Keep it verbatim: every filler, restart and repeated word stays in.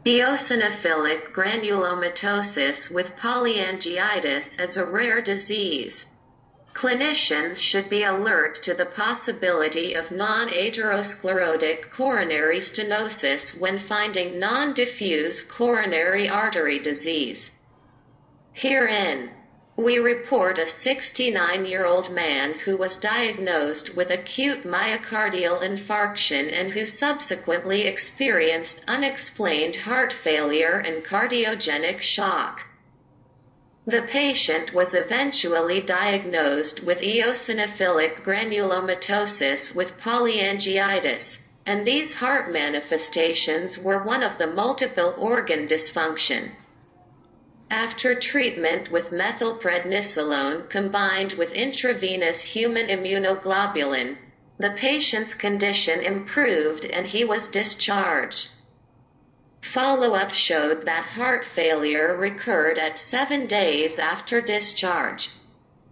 Eosinophilic granulomatosis with polyangiitis is a rare disease. Clinicians should be alert to the possibility of non-atherosclerotic coronary stenosis when finding non-diffuse coronary artery disease. Herein, we report a sixty-nine-year-old man who was diagnosed with acute myocardial infarction and who subsequently experienced unexplained heart failure and cardiogenic shock. The patient was eventually diagnosed with eosinophilic granulomatosis with polyangiitis, and these heart manifestations were one of the multiple organ dysfunction. After treatment with methylprednisolone combined with intravenous human immunoglobulin, the patient's condition improved and he was discharged. Follow-up showed that heart failure recurred at seven days after discharge.